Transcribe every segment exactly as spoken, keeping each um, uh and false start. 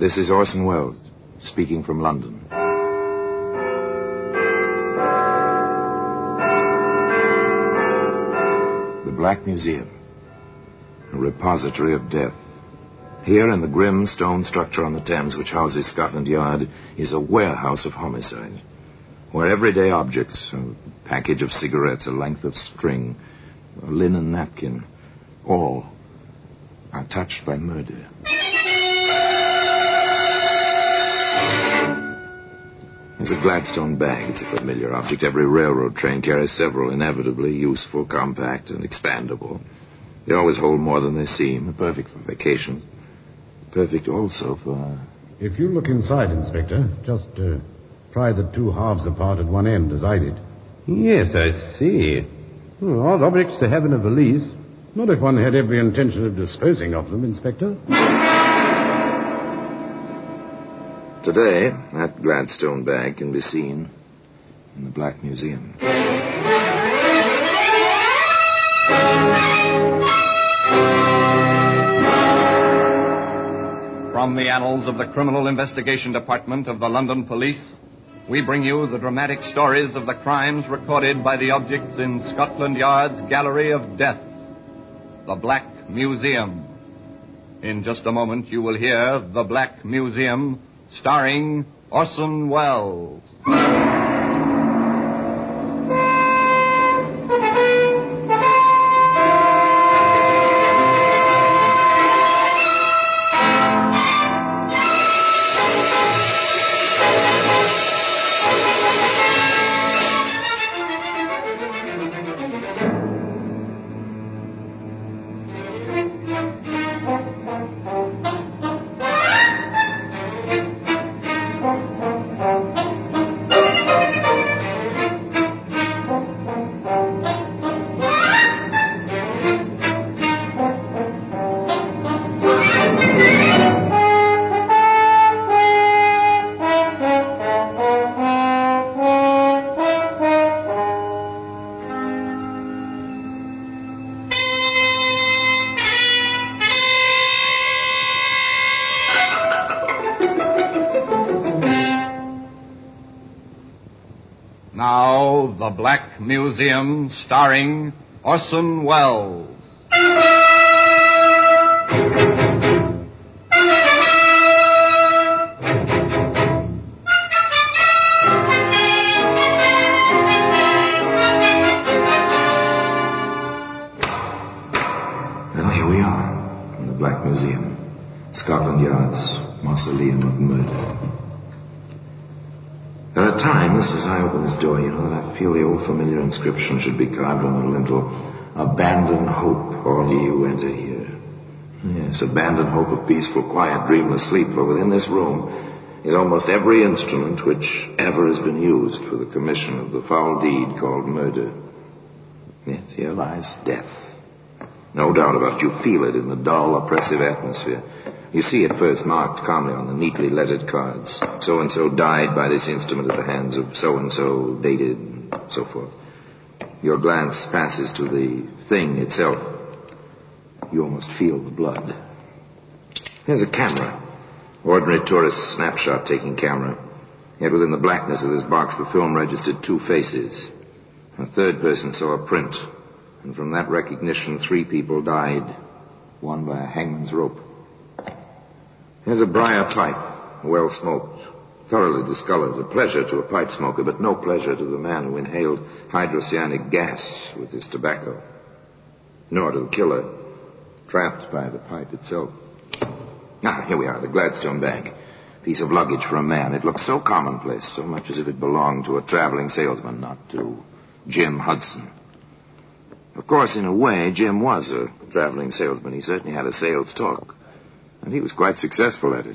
This is Orson Welles, speaking from London. The Black Museum, a repository of death. Here in the grim stone structure on the Thames which houses Scotland Yard is a warehouse of homicide, where everyday objects, a package of cigarettes, a length of string, a linen napkin, all are touched by murder. There's a Gladstone bag. It's a familiar object. Every railroad train carries several, inevitably useful, compact, and expandable. They always hold more than they seem. Perfect for vacations. Perfect also for... If you look inside, Inspector, just uh, pry the two halves apart at one end, as I did. Yes, I see. Oh, odd objects to have in a valise. Not if one had every intention of disposing of them, Inspector. Today, that Gladstone bag can be seen in the Black Museum. From the annals of the Criminal Investigation Department of the London Police, we bring you the dramatic stories of the crimes recorded by the objects in Scotland Yard's Gallery of Death, the Black Museum. In just a moment, you will hear The Black Museum, starring Orson Welles. Now, The Black Museum, starring Orson Welles. Well, here we are in the Black Museum, Scotland Yard's mausoleum of murder. There are times, as I open this door, you know, that I feel the old familiar inscription should be carved on the lintel. Abandon hope, all ye who enter here. Yes, abandon hope of peaceful, quiet, dreamless sleep, for within this room is almost every instrument which ever has been used for the commission of the foul deed called murder. Yes, here lies death. No doubt about it. You feel it in the dull, oppressive atmosphere. You see it first marked calmly on the neatly lettered cards. So-and-so died by this instrument at the hands of so-and-so, dated, and so forth. Your glance passes to the thing itself. You almost feel the blood. Here's a camera. Ordinary tourist snapshot-taking camera. Yet within the blackness of this box, the film registered two faces. A third person saw a print. And from that recognition, three people died. One by a hangman's rope. Here's a briar pipe, well smoked, thoroughly discolored, a pleasure to a pipe smoker, but no pleasure to the man who inhaled hydrocyanic gas with his tobacco. Nor to the killer, trapped by the pipe itself. Ah, here we are, the Gladstone bag. Piece of luggage for a man. It looks so commonplace, so much as if it belonged to a traveling salesman, not to Jim Hudson. Of course, in a way, Jim was a traveling salesman. He certainly had a sales talk. And he was quite successful at it.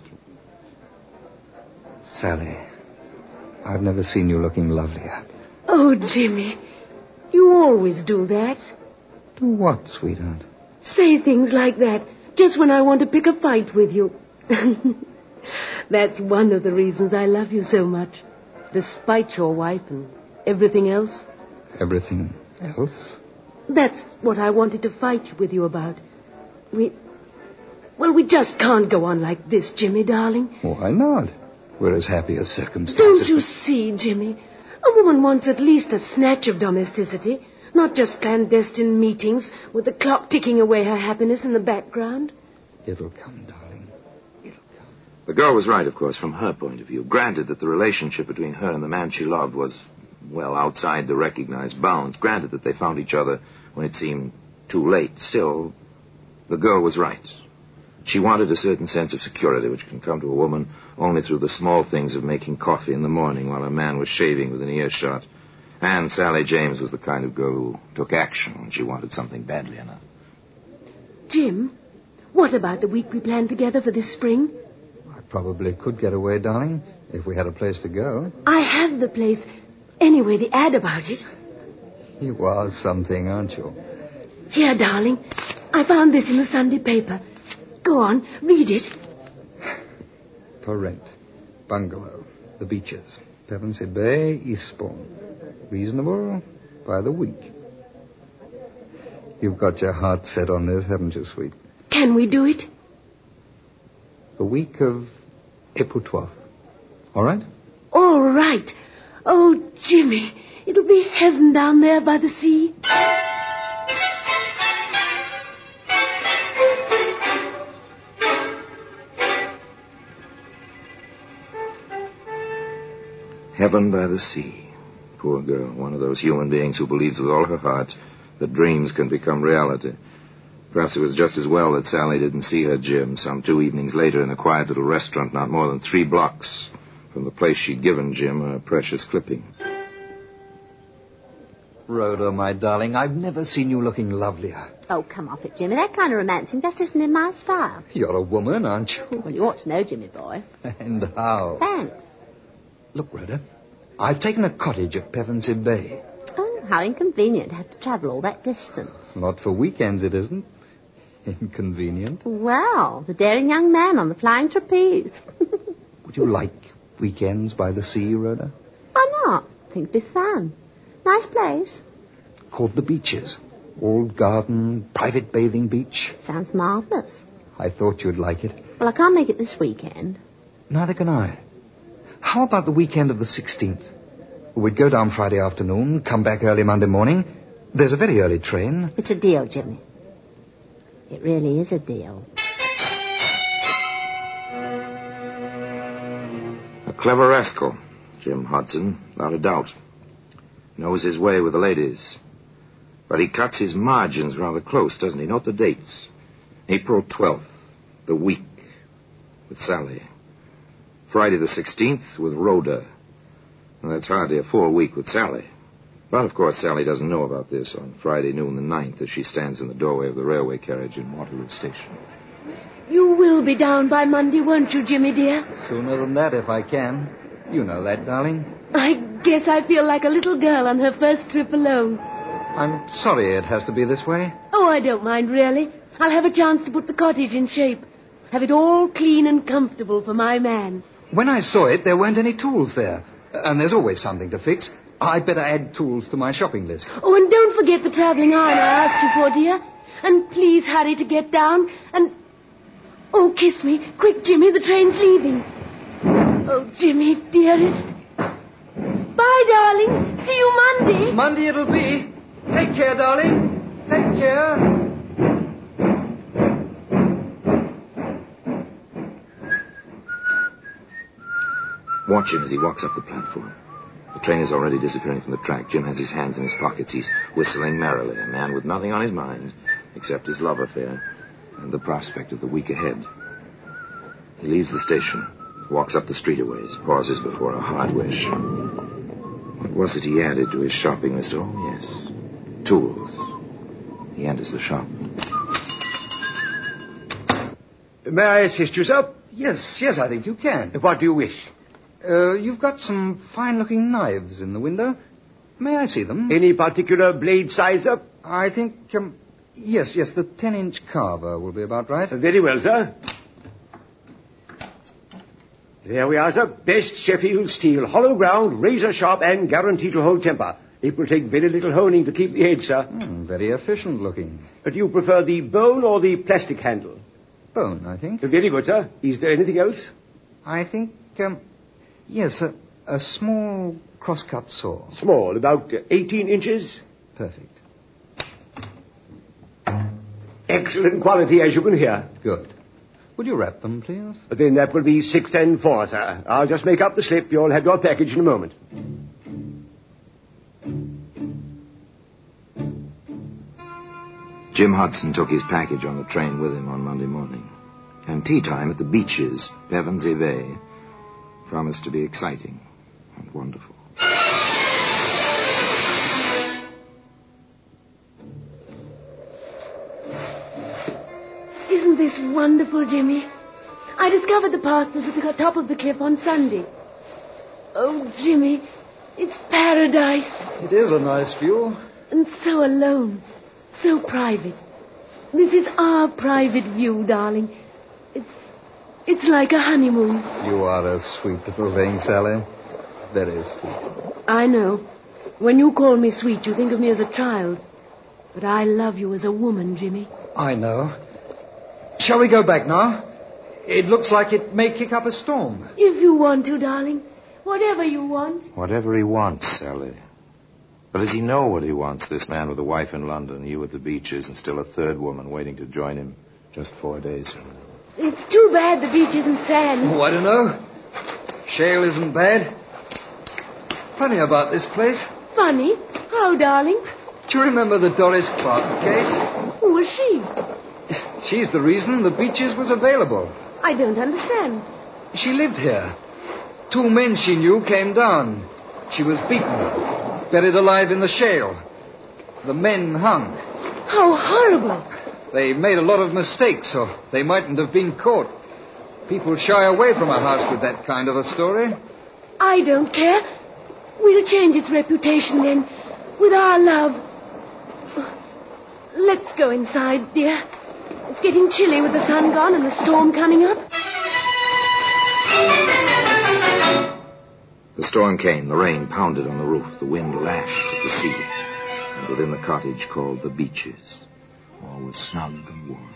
Sally, I've never seen you looking lovelier. Oh, Jimmy, you always do that. Do what, sweetheart? Say things like that, just when I want to pick a fight with you. That's one of the reasons I love you so much, despite your wife and everything else. Everything else? That's what I wanted to fight with you about. We... Well, we just can't go on like this, Jimmy, darling. Why not? We're as happy as circumstances. Don't you see, Jimmy? A woman wants at least a snatch of domesticity, not just clandestine meetings with the clock ticking away her happiness in the background. It'll come, darling. It'll come. The girl was right, of course, from her point of view. Granted that the relationship between her and the man she loved was, well, outside the recognized bounds. Granted that they found each other when it seemed too late. Still, the girl was right. She wanted a certain sense of security which can come to a woman only through the small things of making coffee in the morning while a man was shaving within earshot. And Sally James was the kind of girl who took action when she wanted something badly enough. Jim, what about the week we planned together for this spring? I probably could get away, darling, if we had a place to go. I have the place. Anyway, the ad about it. You are something, aren't you? Here, darling. I found this in the Sunday paper. Go on, read it. For rent. Bungalow. The Beaches. Pevensey Bay, Eastbourne. Reasonable by the week. You've got your heart set on this, haven't you, sweet? Can we do it? The week of April twelfth. All right? All right. Oh, Jimmy, it'll be heaven down there by the sea. Heaven by the sea. Poor girl, one of those human beings who believes with all her heart that dreams can become reality. Perhaps it was just as well that Sally didn't see her Jim some two evenings later in a quiet little restaurant not more than three blocks from the place she'd given Jim a precious clipping. Rhoda, my darling, I've never seen you looking lovelier. Oh, come off it, Jimmy. That kind of romancing just isn't in my style. You're a woman, aren't you? Well, you ought to know, Jimmy boy. And how? Thanks. Look, Rhoda, I've taken a cottage at Pevensey Bay. Oh, how inconvenient to have to travel all that distance. Not for weekends, it isn't. Inconvenient. Well, the daring young man on the flying trapeze. Would you like weekends by the sea, Rhoda? Why not? Think it'd be fun. Nice place. Called the Beaches. Old garden, private bathing beach. Sounds marvellous. I thought you'd like it. Well, I can't make it this weekend. Neither can I. How about the weekend of the sixteenth? We'd go down Friday afternoon, come back early Monday morning. There's a very early train. It's a deal, Jimmy. It really is a deal. A clever rascal, Jim Hudson, without a doubt. Knows his way with the ladies. But he cuts his margins rather close, doesn't he? Note the dates. April twelfth, the week, with Sally. Friday the sixteenth with Rhoda. Well, that's hardly a full week with Sally. But, of course, Sally doesn't know about this on Friday noon the ninth as she stands in the doorway of the railway carriage in Waterloo Station. You will be down by Monday, won't you, Jimmy, dear? Sooner than that, if I can. You know that, darling. I guess I feel like a little girl on her first trip alone. I'm sorry it has to be this way. Oh, I don't mind, really. I'll have a chance to put the cottage in shape. Have it all clean and comfortable for my man. When I saw it, there weren't any tools there. And there's always something to fix. I'd better add tools to my shopping list. Oh, and don't forget the travelling iron I asked you for, dear. And please hurry to get down. And, oh, kiss me. Quick, Jimmy, the train's leaving. Oh, Jimmy, dearest. Bye, darling. See you Monday. Monday it'll be. Take care, darling. Take care. Watch him as he walks up the platform. The train is already disappearing from the track. Jim has his hands in his pockets. He's whistling merrily, a man with nothing on his mind except his love affair and the prospect of the week ahead. He leaves the station, walks up the street a ways, pauses before a hardware shop. What was it he added to his shopping list? Oh, yes, tools. He enters the shop. May I assist you, sir? Yes, yes, I think you can. What do you wish? Uh, you've got some fine-looking knives in the window. May I see them? Any particular blade size, sir? I think, um, yes, yes, the ten-inch carver will be about right. Very well, sir. There we are, sir. Best Sheffield steel, hollow ground, razor sharp, and guaranteed to hold temper. It will take very little honing to keep the edge, sir. Hmm, very efficient looking. Uh, do you prefer the bone or the plastic handle? bone, I think. Very good, sir. Is there anything else? I think, um, yes, a, a small cross-cut saw. Small, about uh, eighteen inches. Perfect. Excellent quality, as you can hear. Good. Would you wrap them, please? Then that will be six and four, sir. I'll just make up the slip. You'll have your package in a moment. Jim Hudson took his package on the train with him on Monday morning. And tea time at the beaches, Pevensey Bay, promised to be exciting and wonderful. Isn't this wonderful, Jimmy? I discovered the parsons at the top of the cliff on Sunday. Oh, Jimmy, it's paradise. It is a nice view. And so alone, so private. This is our private view, darling. It's, it's like a honeymoon. You are a sweet little thing, Sally. Very sweet. I know. When you call me sweet, you think of me as a child. But I love you as a woman, Jimmy. I know. Shall we go back now? It looks like it may kick up a storm. If you want to, darling. Whatever you want. Whatever he wants, Sally. But does he know what he wants, this man with a wife in London, you at the beaches, and still a third woman waiting to join him just four days from now? It's too bad the beach isn't sand. Oh, I don't know. Shale isn't bad. Funny about this place. Funny? How, darling? Do you remember the Doris Clark case? Who was she? She's the reason the beaches was available. I don't understand. She lived here. Two men she knew came down. She was beaten, buried alive in the shale. The men hung. How horrible. They made a lot of mistakes, so they mightn't have been caught. People shy away from a house with that kind of a story. I don't care. We'll change its reputation then, with our love. Let's go inside, dear. It's getting chilly with the sun gone and the storm coming up. The storm came. The rain pounded on the roof. The wind lashed at the sea. And within the cottage called the Beaches, all was snug and warm.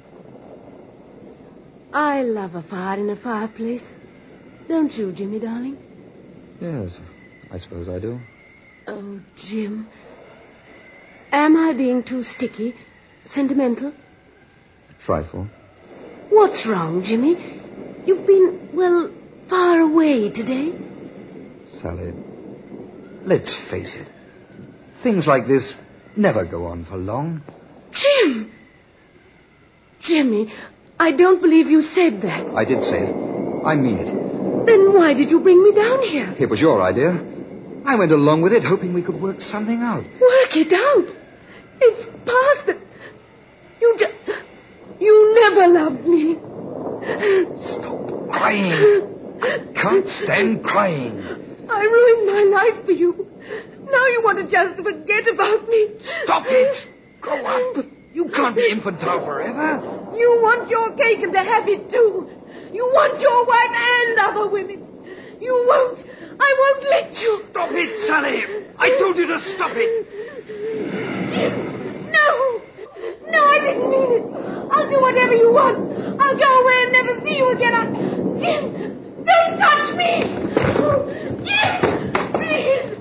I love a fire in a fireplace. Don't you, Jimmy, darling? Yes, I suppose I do. Oh, Jim. Am I being too sticky? Sentimental? A trifle. What's wrong, Jimmy? You've been, well, far away today. Sally, let's face it. Things like this never go on for long. Jim! Jimmy, I don't believe you said that. I did say it. I mean it. Then why did you bring me down here? It was your idea. I went along with it, hoping we could work something out. Work it out? It's past it. You just... You never loved me. Stop crying. I can't stand crying. I ruined my life for you. Now you want to just forget about me. Stop it. Grow up. You can't be infantile forever. You want your cake and to have it too. You want your wife and other women. You won't. I won't let you. Stop it, Sally. I told you to stop it. Jim, no. No, I didn't mean it. I'll do whatever you want. I'll go away and never see you again. I... Jim, don't touch me. Oh, Jim, please.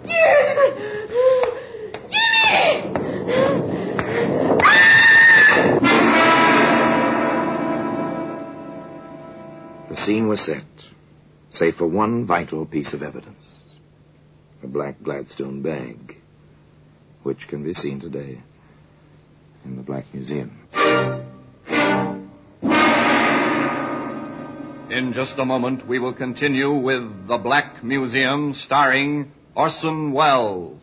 Jim. Jimmy. The scene was set, save for one vital piece of evidence. A black Gladstone bag, which can be seen today in the Black Museum. In just a moment, we will continue with The Black Museum, starring Orson Welles.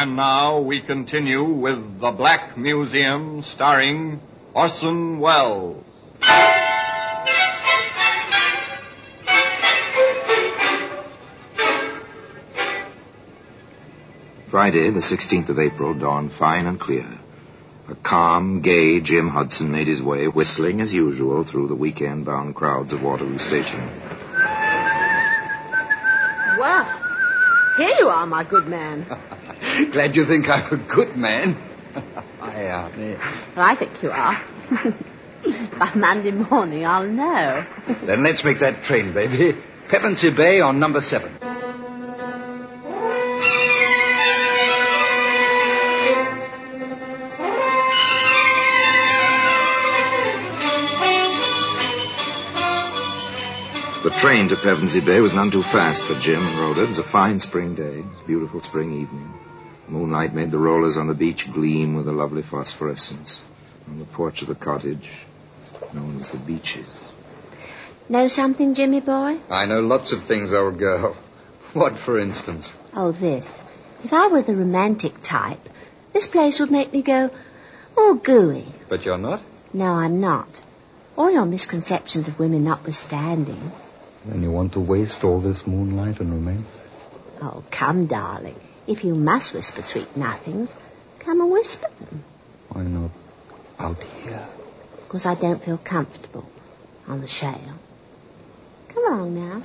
And now we continue with The Black Museum, starring Orson Welles. Friday, the sixteenth of April, dawned fine and clear. A calm, gay Jim Hudson made his way, whistling as usual, through the weekend-bound crowds of Waterloo Station. Well, here you are, my good man. Glad you think I'm a good man. I, uh, yeah. Well, I think you are. By Monday morning, I'll know. Then let's make that train, baby. Pevensey Bay on number seven. The train to Pevensey Bay was none too fast for Jim and Rhoda. It was a fine spring day. It was a beautiful spring evening. Moonlight made the rollers on the beach gleam with a lovely phosphorescence. On the porch of the cottage, known as the Beeches. Know something, Jimmy boy? I know lots of things, old girl. What, for instance? Oh, this. If I were the romantic type, this place would make me go, oh, gooey. But you're not? No, I'm not. All your misconceptions of women notwithstanding. Then you want to waste all this moonlight and romance? Oh, come, darling. If you must whisper sweet nothings, come and whisper them. Why not out here? Because I don't feel comfortable on the shale. Come along now.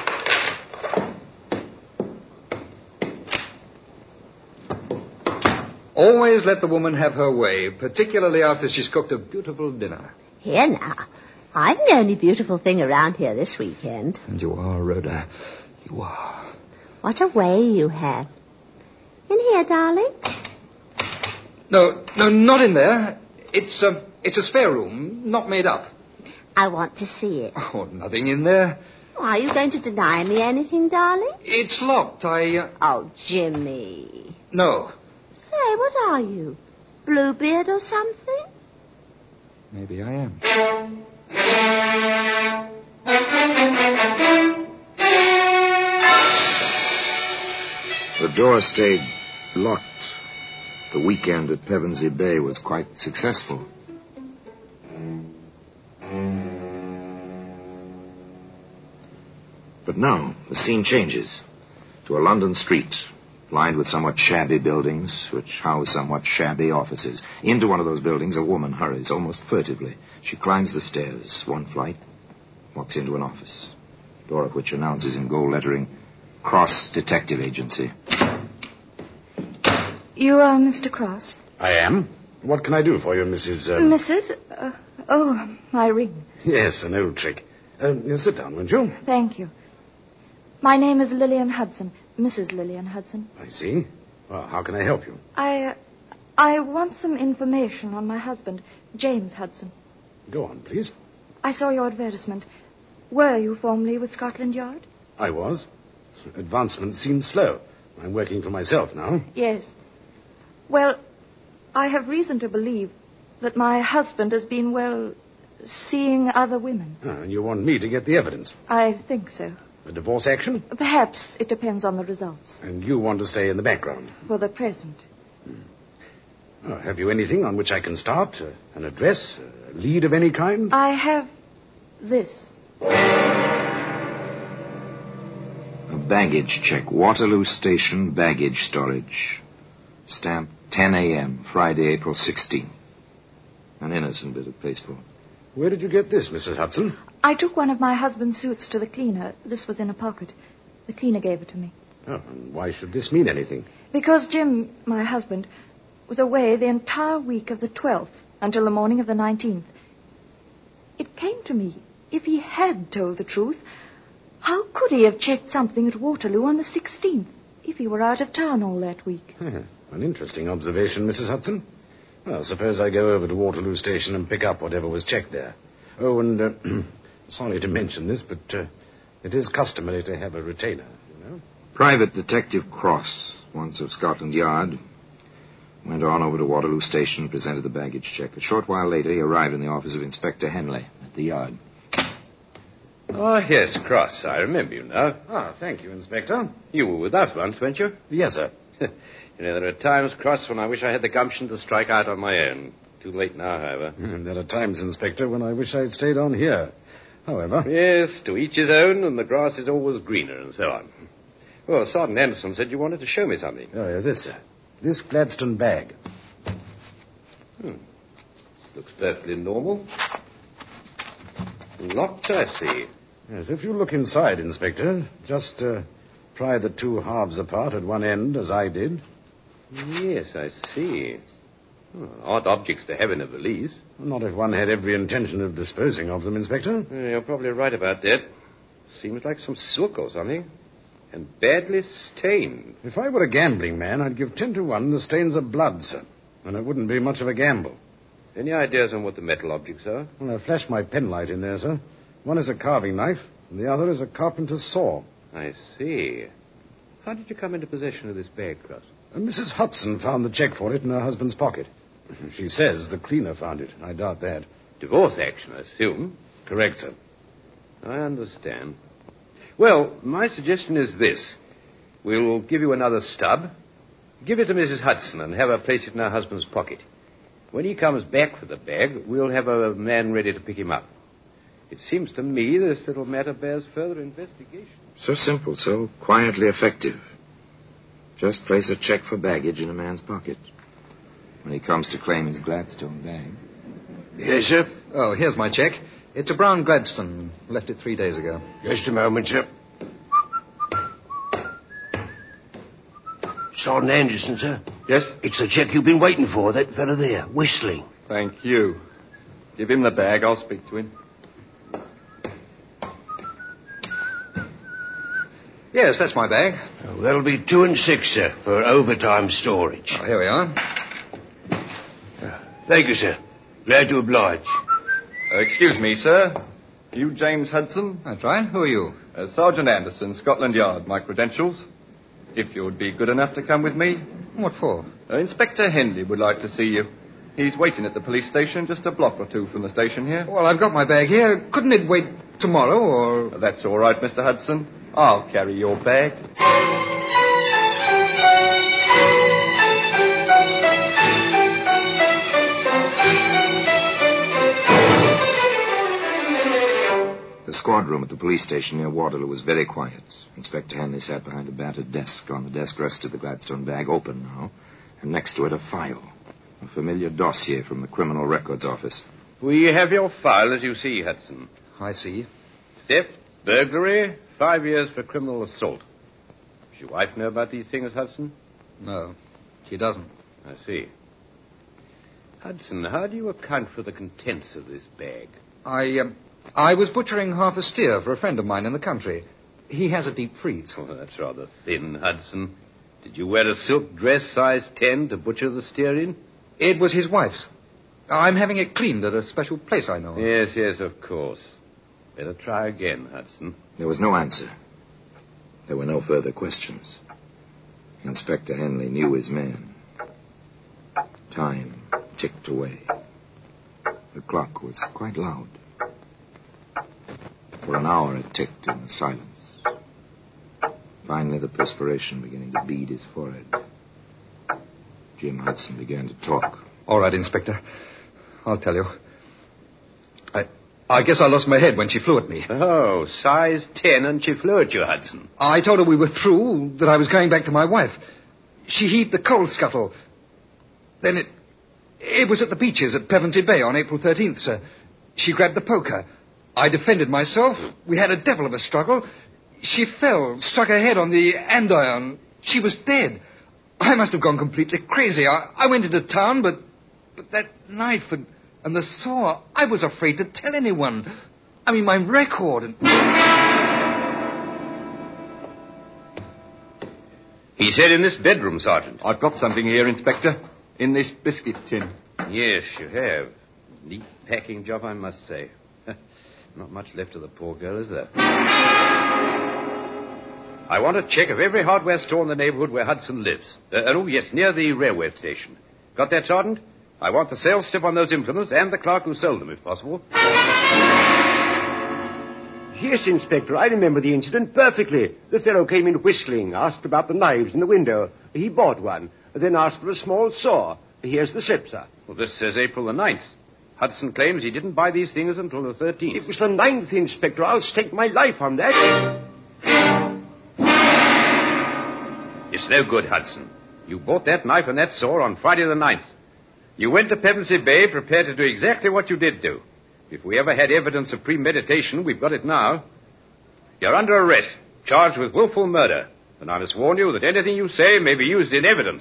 Always let the woman have her way, particularly after she's cooked a beautiful dinner. Here now. I'm the only beautiful thing around here this weekend. And you are, Rhoda. You are. What a way you have. In here, darling? No, no, not in there. It's a, it's a spare room, not made up. I want to see it. Oh, nothing in there. Are you going to deny me anything, darling? It's locked. I... Uh... Oh, Jimmy. No. Say, what are you? Bluebeard or something? Maybe I am. The door stayed locked. The weekend at Pevensey Bay was quite successful. But now, the scene changes to a London street lined with somewhat shabby buildings which house somewhat shabby offices. Into one of those buildings, a woman hurries almost furtively. She climbs the stairs, one flight, walks into an office, door of which announces in gold lettering, Cross Detective Agency. You are Mister Cross? I am. What can I do for you, Missus Um... Missus Uh, oh, my ring. Yes, an old trick. Uh, sit down, won't you? Thank you. My name is Lillian Hudson, Missus Lillian Hudson. I see. Well, how can I help you? I, uh, I want some information on my husband, James Hudson. Go on, please. I saw your advertisement. Were you formerly with Scotland Yard? I was. Advancement seems slow. I'm working for myself now. Yes. Well, I have reason to believe that my husband has been, well, seeing other women. Ah, and you want me to get the evidence? I think so. A divorce action? Perhaps. It depends on the results. And you want to stay in the background? For the present. Hmm. Oh, have you anything on which I can start? Uh, an address? A lead of any kind? I have this. A baggage check. Waterloo Station baggage storage. Stamp ten a.m., Friday, April sixteenth. An innocent bit of pasteboard. Where did you get this, Missus Hudson? I took one of my husband's suits to the cleaner. This was in a pocket. The cleaner gave it to me. Oh, and why should this mean anything? Because Jim, my husband, was away the entire week of the twelfth until the morning of the nineteenth. It came to me, if he had told the truth, how could he have checked something at Waterloo on the sixteenth if he were out of town all that week? Yes, an interesting observation, Missus Hudson. Well, suppose I go over to Waterloo Station and pick up whatever was checked there. Oh, and uh, sorry to mention this, but uh, it is customary to have a retainer, you know. Private Detective Cross, once of Scotland Yard, went on over to Waterloo Station and presented the baggage check. A short while later, he arrived in the office of Inspector Henley at the Yard. Oh, yes, Cross. I remember you now. Ah, thank you, Inspector. You were with us once, weren't you? Yes, sir. You know, there are times, Cross, when I wish I had the gumption to strike out on my own. Too late now, however. And there are times, Inspector, when I wish I'd stayed on here. However... Yes, to each his own, and the grass is always greener, and so on. Well, Sergeant Anderson said you wanted to show me something. Oh, yeah, this, sir. This Gladstone bag. Hmm. Looks perfectly normal. Locked, I see. Yes, if you look inside, Inspector, just uh, pry the two halves apart at one end, as I did. Yes, I see. Oh, odd objects to have in a valise. Not if one had every intention of disposing of them, Inspector. You're probably right about that. Seems like some silk or something. And badly stained. If I were a gambling man, I'd give ten to one the stains are blood, sir. And it wouldn't be much of a gamble. Any ideas on what the metal objects are? Well, I flashed my penlight in there, sir. One is a carving knife, and the other is a carpenter's saw. I see. How did you come into possession of this bag, Cross? And Missus Hudson found the check for it in her husband's pocket. She says the cleaner found it. I doubt that. Divorce action, I assume. Correct, sir. I understand. Well, my suggestion is this. We'll give you another stub. Give it to Missus Hudson and have her place it in her husband's pocket. When he comes back for the bag, we'll have a man ready to pick him up. It seems to me this little matter bears further investigation. So simple, so quietly effective. Just place a check for baggage in a man's pocket. When he comes to claim his Gladstone bag. Yes, sir? Oh, here's my check. It's a brown Gladstone. Left it three days ago. Just a moment, sir. Sergeant Anderson, sir. Yes? It's the check you've been waiting for, that fellow there, whistling. Thank you. Give him the bag. I'll speak to him. Yes, that's my bag. Oh, that'll be two and six, sir, for overtime storage. Oh, here we are. Thank you, sir. Glad to oblige. Uh, excuse me, sir. You James Hudson? That's right. Who are you? Uh, Sergeant Anderson, Scotland Yard. My credentials. If you would be good enough to come with me. What for? Uh, Inspector Henley would like to see you. He's waiting at the police station just a block or two from the station here. Well, I've got my bag here. Couldn't it wait tomorrow, or... Uh, that's all right, Mister Hudson. I'll carry your bag. The squad room at the police station near Waterloo was very quiet. Inspector Henley sat behind a battered desk. On the desk rested the Gladstone bag, open now, and next to it a file. A familiar dossier from the Criminal Records Office. We have your file, as you see, Hudson. I see. Theft, burglary, five years for criminal assault. Does your wife know about these things, Hudson? No, she doesn't. I see. Hudson, how do you account for the contents of this bag? I, um, I was butchering half a steer for a friend of mine in the country. He has a deep freeze. Oh, that's rather thin, Hudson. Did you wear a silk dress size ten to butcher the steer in? It was his wife's. I'm having it cleaned at a special place I know of. Yes, yes, of course. Better try again, Hudson. There was no answer. There were no further questions. Inspector Henley knew his man. Time ticked away. The clock was quite loud. For an hour it ticked in the silence. Finally, the perspiration beginning to bead his forehead. Jim Hudson began to talk. All right, Inspector. I'll tell you. I I guess I lost my head when she flew at me. Oh, size ten and she flew at you, Hudson. I told her we were through, that I was going back to my wife. She heaved the coal scuttle. Then it... It was at the beaches at Pevensey Bay on April thirteenth, sir. She grabbed the poker. I defended myself. We had a devil of a struggle. She fell, struck her head on the andiron. She was dead. I must have gone completely crazy. I, I went into town, but... But that knife and... And the saw, I was afraid to tell anyone. I mean, my record and... He said in this bedroom, Sergeant. I've got something here, Inspector. In this biscuit tin. Yes, you have. Neat packing job, I must say. Not much left of the poor girl, is there? I want a check of every hardware store in the neighborhood where Hudson lives. Uh, oh, yes, near the railway station. Got that, Sergeant? I want the sales slip on those implements and the clerk who sold them, if possible. Yes, Inspector, I remember the incident perfectly. The fellow came in whistling, asked about the knives in the window. He bought one. then asked for a small saw. Here's the slip, sir. Well, this says April the ninth. Hudson claims he didn't buy these things until the thirteenth. It was the ninth, Inspector. I'll stake my life on that. It's no good, Hudson. You bought that knife and that saw on Friday the ninth. You went to Pevensey Bay prepared to do exactly what you did do. If we ever had evidence of premeditation, we've got it now. You're under arrest, charged with willful murder. And I must warn you that anything you say may be used in evidence.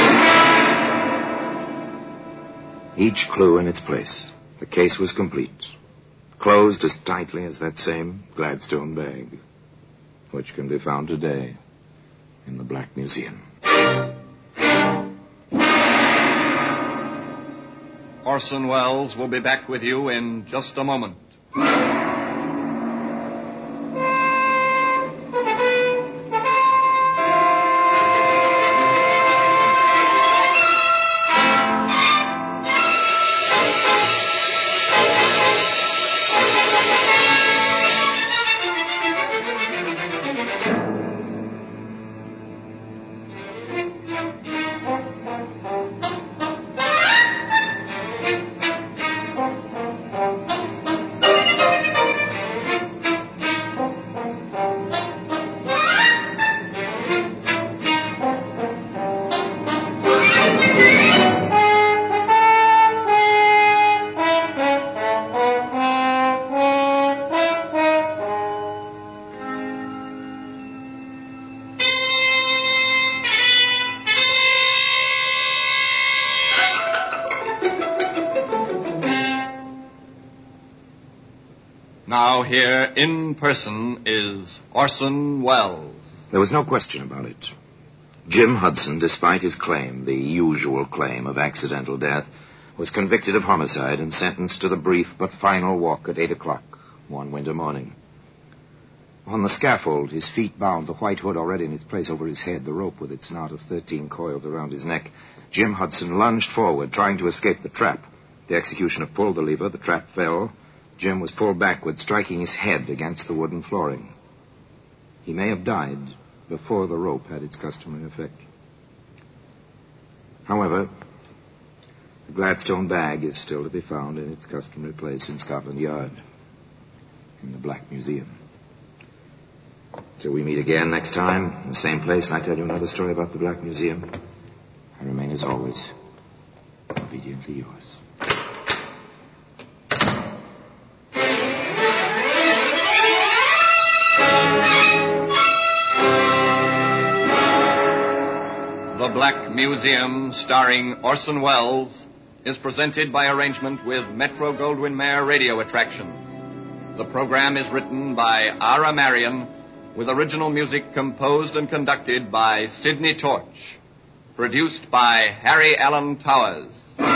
Each clue in its place. The case was complete. Closed as tightly as that same Gladstone bag, which can be found today in the Black Museum. Orson Welles will be back with you in just a moment. Now here in person is Orson Welles. There was no question about it. Jim Hudson, despite his claim, the usual claim of accidental death, was convicted of homicide and sentenced to the brief but final walk at eight o'clock one winter morning. On the scaffold, his feet bound, the white hood already in its place over his head, the rope with its knot of thirteen coils around his neck, Jim Hudson lunged forward, trying to escape the trap. The executioner pulled the lever, the trap fell. Jim was pulled backward, striking his head against the wooden flooring. He may have died before the rope had its customary effect. However, the Gladstone bag is still to be found in its customary place in Scotland Yard, in the Black Museum. Till we meet again next time, in the same place, and I tell you another story about the Black Museum, I remain, as always, obediently yours. The Black Museum, starring Orson Welles, is presented by arrangement with Metro-Goldwyn-Mayer Radio Attractions. The program is written by Ara Marion, with original music composed and conducted by Sidney Torch. Produced by Harry Allen Towers.